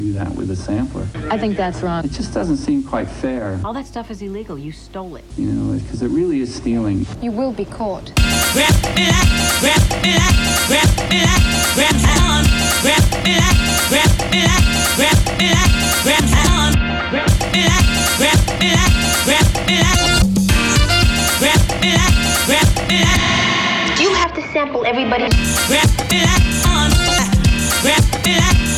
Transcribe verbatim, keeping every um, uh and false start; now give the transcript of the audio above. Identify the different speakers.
Speaker 1: Do that with a sampler.
Speaker 2: I think that's wrong.
Speaker 1: It just doesn't seem quite fair.
Speaker 2: All that stuff is illegal. You stole it.
Speaker 1: You know, because it really is stealing.
Speaker 3: You will be caught.
Speaker 4: You have to sample everybody's.